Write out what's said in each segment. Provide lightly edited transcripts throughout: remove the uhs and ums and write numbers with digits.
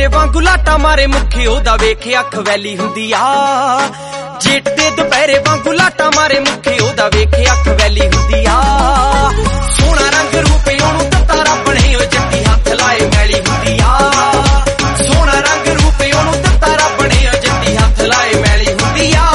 ਦੁਪਹਿਰੇ ਵਾਂਗੂ ਲਾਟਾ ਮਾਰੇ ਮੁਖੀ ਉਹਦਾ ਵੇਖੇ ਅੱਖ ਵੈਲੀ ਹੁੰਦੀ ਆ। ਜੇਠ ਦੇ ਦੁਪਹਿਰੇ ਵਾਂਗੂ ਲਾਟਾ ਮਾਰੇ ਮੁਖੀ ਉਹਦਾ ਵੇਖੇ ਅੱਖ ਵੈਲੀ ਹੁੰਦੀ ਆ। ਸੋਹਣਾ ਰੰਗ ਰੂਪ ਉਹਨੂੰ ਦਿੱਤਾ ਰੱਬ ਨੇ ਉਹ ਜੱਟੀ ਹੱਥ ਲਾਏ ਮੈਲੀ ਹੁੰਦੀ ਆ। ਸੋਹਣਾ ਰੰਗ ਰੂਪ ਉਹਨੂੰ ਦਿੱਤਾ ਰੱਬ ਨੇ ਉਹ ਜੱਟੀ ਹੱਥ ਲਾਏ ਮੈਲੀ ਹੁੰਦੀ ਆ।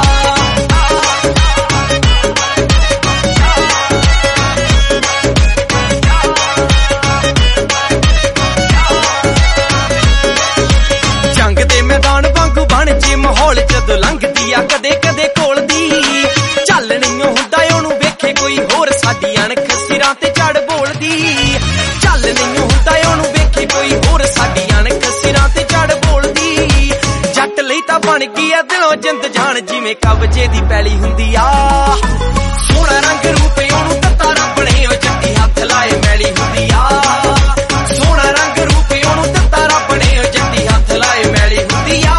ਜੰਗ ਦੇ ਮੈਦਾਨ ਵਾਂਗੂ ਬਣ ਜੇ ਮਾਹੌਲ ਜਦੋਂ ਲੰਘਦੀ ਆ ਕਦੇ ਕਦੇ ਕੋਲ ਦੀ। ਚੱਲ ਨਹੀਂ ਹੁੰਦਾ ਉਹਨੂੰ ਵੇਖੇ ਕੋਈ ਹੋਰ ਸਾਡੀ ਅਣਖ ਸਿਰਾਂ ਤੇ ਚੜ ਬੋਲਦੀ। ਚੱਲ ਨਹੀਂ ਹੁੰਦਾ ਉਹਨੂੰ ਵੇਖੇ ਕੋਈ ਹੋਰ ਸਾਡੀ ਅਣਖ ਸਿਰਾਂ ਤੇ ਚੜ ਬੋਲਦੀ। ਜੱਟ ਲਈ ਤਾਂ ਬਣ ਗਈ ਆ ਦਿਲੋਂ ਜਿੰਦ ਜਾਨ ਜਿਵੇਂ ਕਬਜੇ ਦੀ ਪੈਲੀ ਹੁੰਦੀ ਆ। ਸੋਹਣਾ ਰੰਗ ਰੂਪ ਉਹਨੂੰ ਦਿੱਤਾ ਰੱਬ ਨੇ ਉਹ ਜੱਟੀ ਹੱਥ ਲਾਏ ਮੈਲੀ ਹੁੰਦੀ ਆ। ਸੋਹਣਾ ਰੰਗ ਰੂਪ ਉਹਨੂੰ ਦਿੱਤਾ ਰੱਬ ਨੇ ਉਹ ਜੱਟੀ ਹੱਥ ਲਾਏ ਮੈਲੀ ਹੁੰਦੀ ਆ।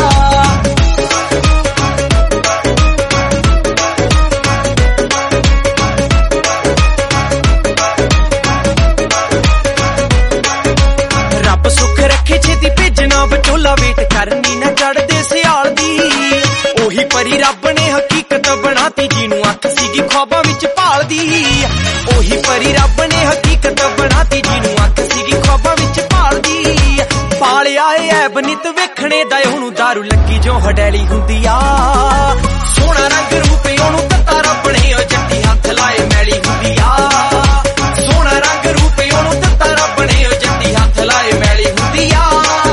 ਰੱਬ ਸੁੱਖ ਰੱਖੇ ਛੇਤੀ ਭੇਜਣਾ ਵਿਚੋਲਾ ਵੇਟ ਕਰਨੀ ਨਾ ਚੜਦੇ ਸਿਆਲ ਦੀ। ਉਹੀ ਪਰੀ ਰੱਬ ਨੇ ਹਕੀਕਤ ਬਣਾਤੀ ਜਿਹਨੂੰ ਅੱਖ ਸੀਗੀ ख्वाबां ਵਿੱਚ ਭਾਲਦੀ। ਉਹੀ ਪਰੀ ਰੱਬ ਨੇ ਹਕੀਕਤ ਬਣਾਤੀ ਜਿਹਨੂੰ ਅੱਖ ਸੀਗੀ ख्वाबां ਵਿੱਚ ਭਾਲਦੀ। ਪਾਲਿਆ ਏ ਐਬ ਨਿਤ ਵੇਖਣੇ ਦਾ ਉਹਨੂੰ ਦਾਰੂ ਲੱਗੀ ਜੋ ਹਡੈਲੀ ਹੁੰਦੀ ਆ। ਸੋਹਣਾ ਰੰਗ ਰੂਪ ਉਹਨੂੰ ਦਿੱਤਾ ਰੱਬ ਨੇ ਉਹ ਜੱਟੀ ਹੱਥ ਲਾਏ ਮੈਲੀ ਹੁੰਦੀ ਆ। ਸੋਹਣਾ ਰੰਗ ਰੂਪ ਉਹਨੂੰ ਦਿੱਤਾ ਰੱਬ ਨੇ ਉਹ ਜੱਟੀ ਹੱਥ ਲਾਏ ਮੈਲੀ ਹੁੰਦੀ ਆ।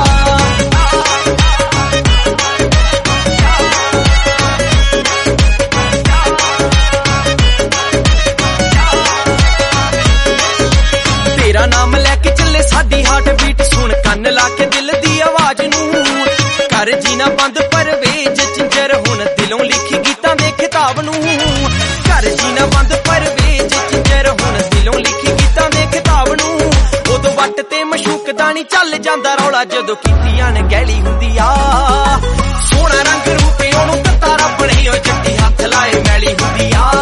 ਤੇਰਾ ਨਾਮ ਲੈ ਕੇ ਚੱਲੇ ਸਾਡੀ ਹਾਰਟ ਬੀਟ ਸੁਣ ਕੰਨ ਲਾ ਕੇ ਦਿਲ ਦੀ ਆਵਾਜ਼ ਨੂੰ। ਕਰ ਜੀਣਾ ਬੰਦ ਪਰਵੇਜ ਚਿੰਜਰ ਹੁਣ ਦਿਲੋਂ ਲਿਖੀ ਗੀਤਾਂ ਦੇ ਖਿਤਾਬ ਨੂੰ। ਕਰ ਜੀਣਾ ਬੰਦ ਪਰਵੇਜ ਚਿੰਜਰ ਹੁਣ ਦਿਲੋਂ ਲਿਖੀ ਗੀਤਾਂ ਦੇ ਖਿਤਾਬ ਨੂੰ। ਉਦੋਂ ਵੱਟ ਤੇ ਮਸ਼ੂਕ ਦਾ ਨੀ ਚੱਲ ਜਾਂਦਾ ਰੌਲਾ ਜਦੋਂ ਕੀਤੀਆਂ ਨੇ ਗਹਿਲੀ ਹੁੰਦੀ ਆ। ਸੋਹਣਾ ਰੰਗ ਰੂਪ ਉਹਨੂੰ ਦਿੱਤਾ ਰੱਬ ਨੇ ਉਹ ਜੱਟੀ ਹੱਥ ਲਾਏ ਮੈਲੀ ਹੁੰਦੀ ਆ।